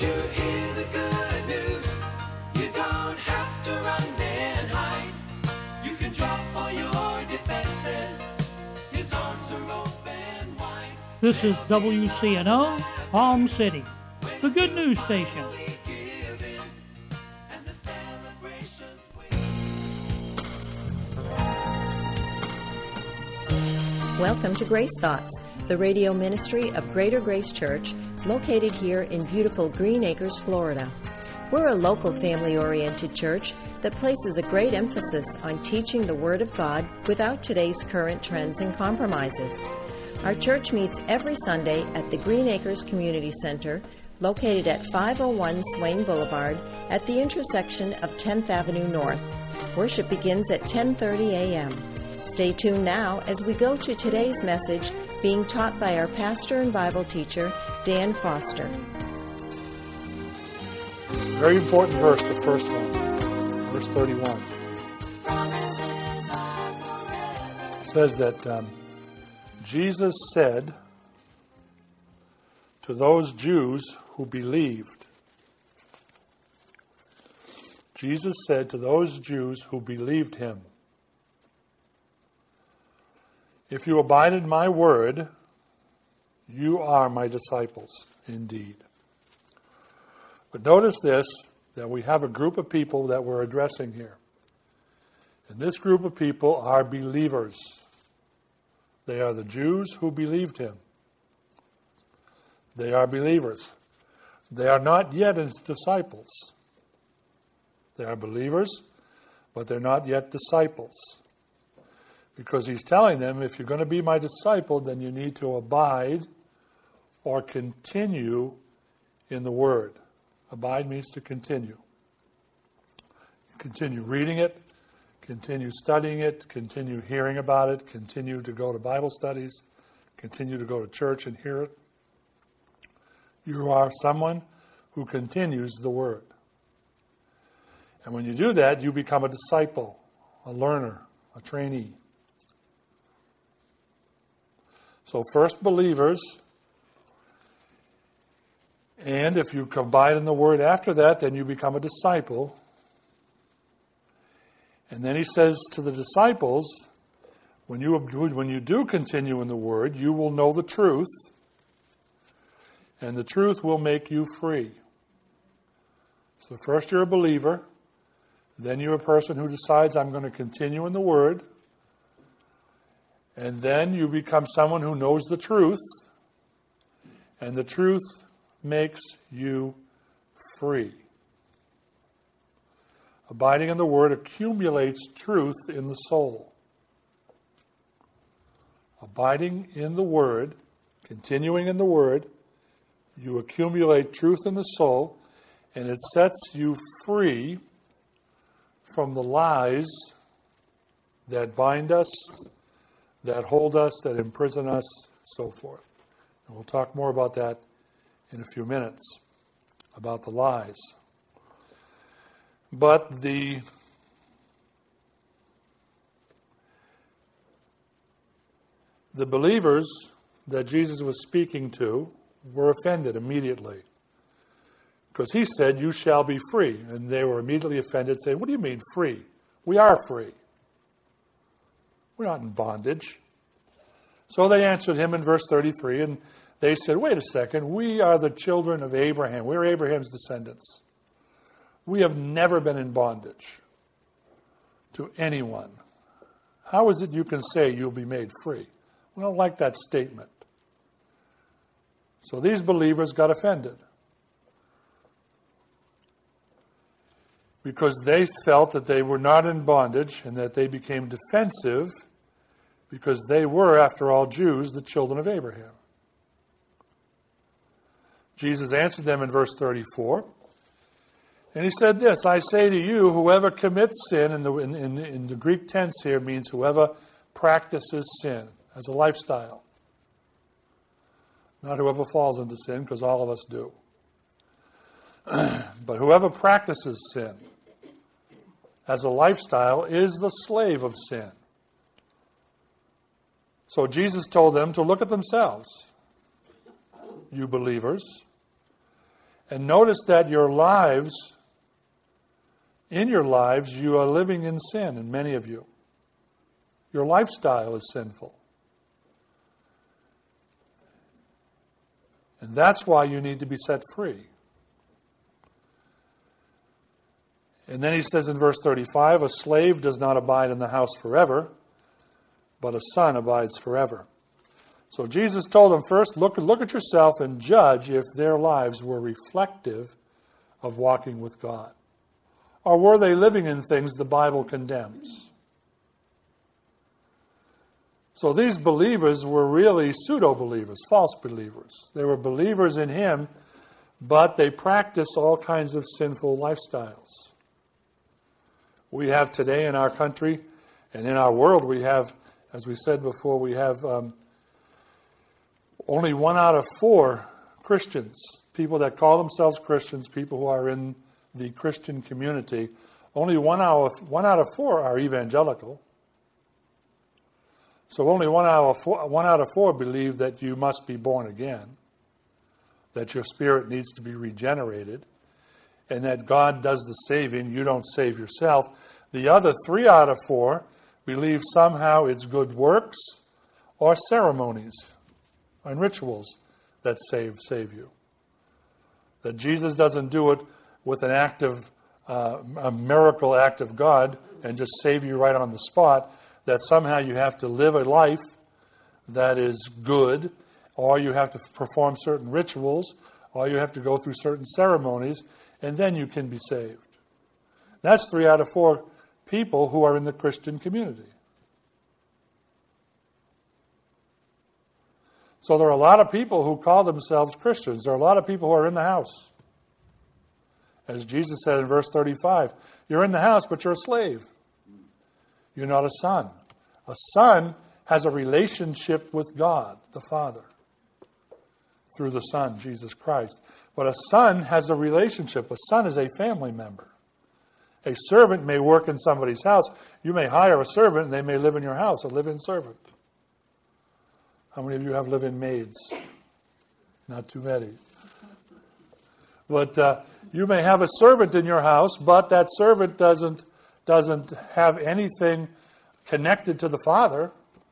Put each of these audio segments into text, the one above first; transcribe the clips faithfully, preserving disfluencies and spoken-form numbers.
to hear the good news? You don't have to run and hide. You can drop all your defenses. His arms are open wide. This is W C N O, Palm City, the good news station. Welcome to Grace Thoughts, the radio ministry of Greater Grace Church, located here in beautiful Green Acres, Florida. We're a local family-oriented church that places a great emphasis on teaching the Word of God without today's current trends and compromises. Our church meets every Sunday at the Green Acres Community Center, located at five oh one Swain Boulevard at the intersection of tenth Avenue North. Worship begins at ten thirty a.m. Stay tuned now as we go to today's message being taught by our pastor and Bible teacher, Dan Foster. Very important verse, the first one, verse thirty-one. It says that um, Jesus said to those Jews who believed, Jesus said to those Jews who believed him, "If you abide in my word, you are my disciples indeed." But notice this, that we have a group of people that we're addressing here. And this group of people are believers. They are the Jews who believed him. They are believers. They are not yet his disciples. They are believers, but they're not yet disciples. Because he's telling them, if you're going to be my disciple, then you need to abide or continue in the Word. Abide means to continue. Continue reading it, continue studying it, continue hearing about it, continue to go to Bible studies, continue to go to church and hear it. You are someone who continues the Word. And when you do that, you become a disciple, a learner, a trainee. So first believers, and if you abide in the Word after that, then you become a disciple. And then he says to the disciples, when you, when you do continue in the Word, you will know the truth, and the truth will make you free. So first you're a believer, then you're a person who decides, I'm going to continue in the Word. And then you become someone who knows the truth, and the truth makes you free. Abiding in the Word accumulates truth in the soul. Abiding in the Word, continuing in the Word, you accumulate truth in the soul, and it sets you free from the lies that bind us, that hold us, that imprison us, so forth. And we'll talk more about that in a few minutes, about the lies. But the the believers that Jesus was speaking to were offended immediately. Because he said, you shall be free. And they were immediately offended, saying, what do you mean free? We are free. We're not in bondage. So they answered him in verse thirty-three, and they said, wait a second, we are the children of Abraham. We're Abraham's descendants. We have never been in bondage to anyone. How is it you can say you'll be made free? We don't like that statement. So these believers got offended, because they felt that they were not in bondage and that they became defensive because they were, after all, Jews, the children of Abraham. Jesus answered them in verse thirty-four, and he said this, I say to you, whoever commits sin, in the, in, in, in the Greek tense here means whoever practices sin as a lifestyle. Not whoever falls into sin, because all of us do. But whoever practices sin as a lifestyle is the slave of sin. So Jesus told them to look at themselves, you believers, And notice that your lives, in your lives, you are living in sin, and many of you. Your lifestyle is sinful. And that's why you need to be set free. And then he says in verse thirty-five, a slave does not abide in the house forever, but a son abides forever. So Jesus told them first, look, look at yourself and judge if their lives were reflective of walking with God. Or were they living in things the Bible condemns? So these believers were really pseudo-believers, false believers. They were believers in him, but they practiced all kinds of sinful lifestyles. We have today in our country and in our world, we have, as we said before, we have um, only one out of four Christians, people that call themselves Christians, people who are in the Christian community, only one out of, one out of four are evangelical. So only one out of four, one out of four believe that you must be born again, that your spirit needs to be regenerated, and that God does the saving, you don't save yourself. The other three out of four believe somehow it's good works or ceremonies and rituals that save save you. That Jesus doesn't do it with an act of, uh, a miracle act of God and just save you right on the spot, that somehow you have to live a life that is good, or you have to perform certain rituals, or you have to go through certain ceremonies, and then you can be saved. That's three out of four people who are in the Christian community. So there are a lot of people who call themselves Christians. There are a lot of people who are in the house. As Jesus said in verse thirty-five, you're in the house, but you're a slave. You're not a son. A son has a relationship with God, the Father, through the Son, Jesus Christ. But a son has a relationship. A son is a family member. A servant may work in somebody's house. You may hire a servant and they may live in your house, a live-in servant. How many of you have live-in maids? Not too many. But uh, you may have a servant in your house, but that servant doesn't doesn't have anything connected to the Father.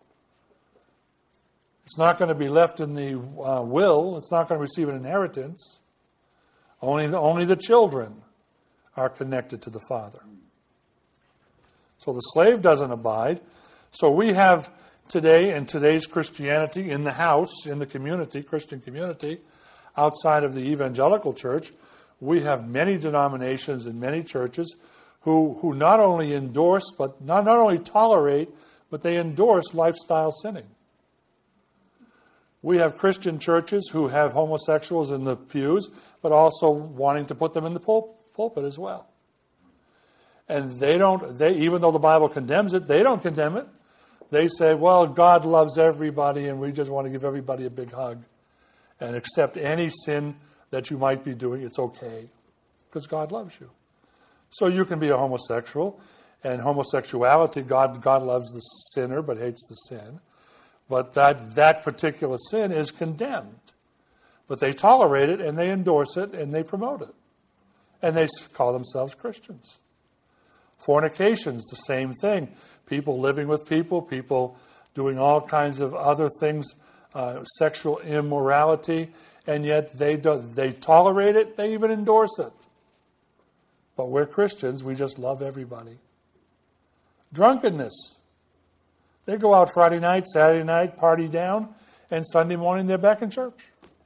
It's not going to be left in the uh, will. It's not going to receive an inheritance. Only the, only the children are connected to the Father. So the slave doesn't abide. So we have today, in today's Christianity, in the house, in the community, Christian community, outside of the evangelical church, we have many denominations and many churches who, who not only endorse, but not, not only tolerate, but they endorse lifestyle sinning. We have Christian churches who have homosexuals in the pews, but also wanting to put them in the pul- pulpit as well. And they don't, they even though the Bible condemns it, they don't condemn it. They say, well, God loves everybody and we just want to give everybody a big hug and accept any sin that you might be doing. It's okay because God loves you. So you can be a homosexual, and homosexuality, God, God loves the sinner but hates the sin. But that, that particular sin is condemned. But they tolerate it, and they endorse it, and they promote it. And they call themselves Christians. Fornication's the same thing. People living with people, people doing all kinds of other things, uh, sexual immorality, and yet they do, they tolerate it, they even endorse it. But we're Christians, we just love everybody. Drunkenness. They go out Friday night, Saturday night, party down, and Sunday morning they're back in church.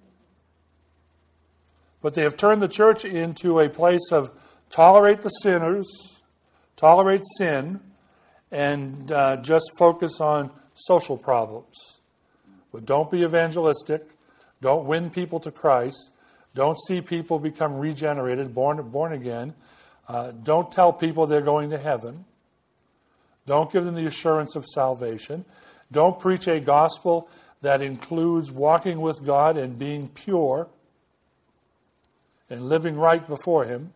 But they have turned the church into a place of tolerate the sinners, tolerate sin, and uh, just focus on social problems. But don't be evangelistic. Don't win people to Christ. Don't see people become regenerated, born, born again. Uh, don't tell people they're going to heaven. Don't give them the assurance of salvation. Don't preach a gospel that includes walking with God and being pure and living right before Him.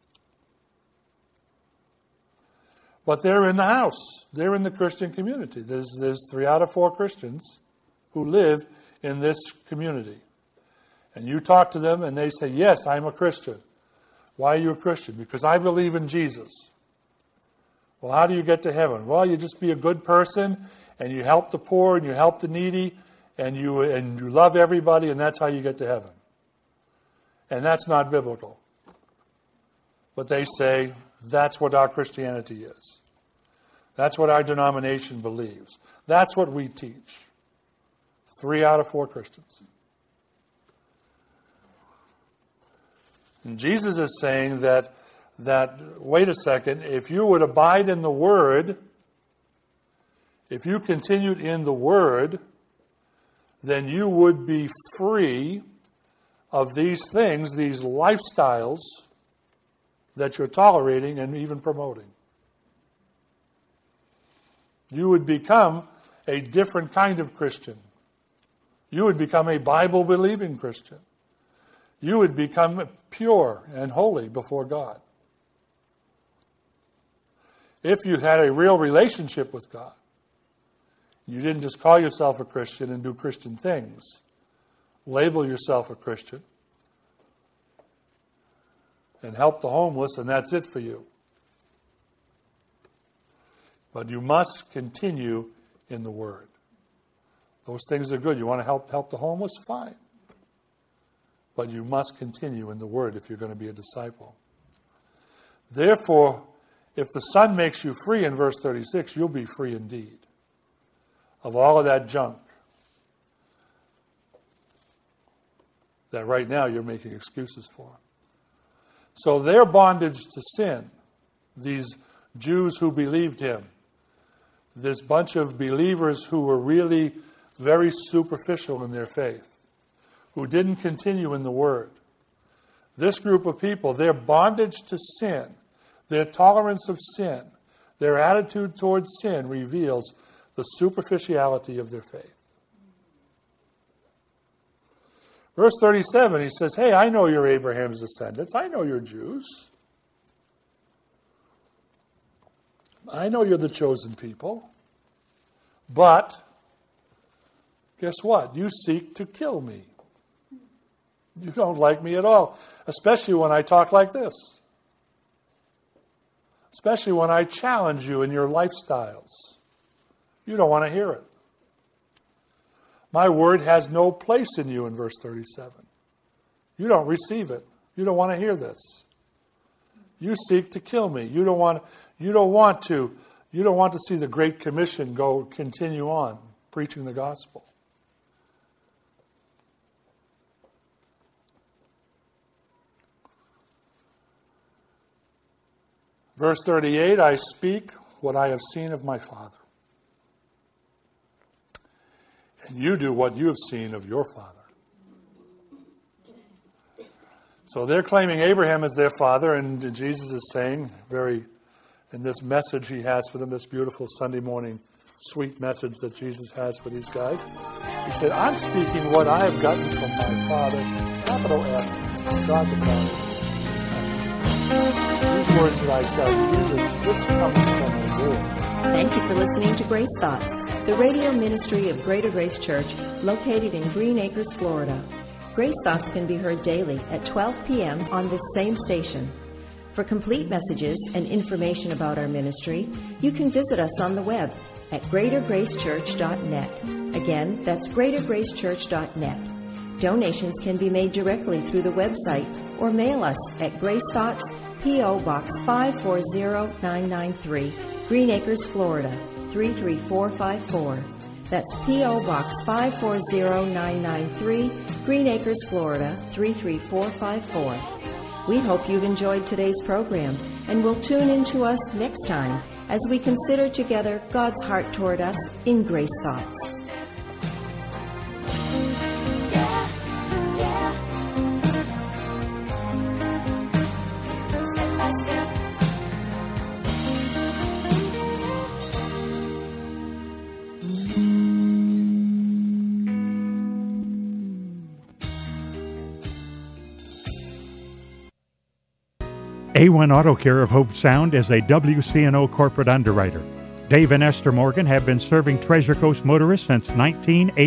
But they're in the house. They're in the Christian community. There's, there's three out of four Christians who live in this community. And you talk to them and they say, yes, I'm a Christian. Why are you a Christian? Because I believe in Jesus. Well, how do you get to heaven? Well, you just be a good person and you help the poor and you help the needy and you and you love everybody, and that's how you get to heaven. And that's not biblical. But they say that's what our Christianity is. That's what our denomination believes. That's what we teach. Three out of four Christians. And Jesus is saying that, that, wait a second, if you would abide in the Word, if you continued in the Word, then you would be free of these things, these lifestyles that you're tolerating and even promoting. You would become a different kind of Christian. You would become a Bible-believing Christian. You would become pure and holy before God. If you had a real relationship with God, you didn't just call yourself a Christian and do Christian things, label yourself a Christian, and help the homeless, and that's it for you. But you must continue in the Word. Those things are good. You want to help help the homeless? Fine. But you must continue in the Word if you're going to be a disciple. Therefore, if the Son makes you free in verse thirty-six, you'll be free indeed of all of that junk that right now you're making excuses for. So their bondage to sin, these Jews who believed him, this bunch of believers who were really very superficial in their faith, who didn't continue in the Word. This group of people, their bondage to sin, their tolerance of sin, their attitude towards sin reveals the superficiality of their faith. Verse thirty-seven, he says, hey, I know you're Abraham's descendants. I know you're Jews. I know you're the chosen people. But, guess what? You seek to kill me. You don't like me at all, especially when I talk like this. Especially when I challenge you in your lifestyles. You don't want to hear it. My word has no place in you in verse thirty-seven. You don't receive it. You don't want to hear this. You seek to kill me. You don't want, you don't want to, you don't want to see the Great Commission go continue on preaching the gospel. Verse thirty-eight, I speak what I have seen of my Father. And you do what you have seen of your father. So they're claiming Abraham as their father, and Jesus is saying, very, in this message he has for them, this beautiful Sunday morning sweet message that Jesus has for these guys. He said, I'm speaking what I have gotten from my Father, capital F, God the Father. These words that I tell you, these are, this comes from the Lord. Thank you for listening to Grace Thoughts, the radio ministry of Greater Grace Church, located in Green Acres, Florida. Grace Thoughts can be heard daily at twelve p.m. on this same station. For complete messages and information about our ministry, you can visit us on the web at greater grace church dot net. Again, that's greater grace church dot net. Donations can be made directly through the website or mail us at Grace Thoughts, P O. Box five four zero nine nine three, Green Acres, Florida, three three four five four. That's P O. Box five four zero nine nine three, Green Acres, Florida, three three four five four. We hope you've enjoyed today's program and will tune in to us next time as we consider together God's heart toward us in Grace Thoughts. Step by step. A one Auto Care of Hope Sound is a W C N O corporate underwriter. Dave and Esther Morgan have been serving Treasure Coast motorists since nineteen eighty.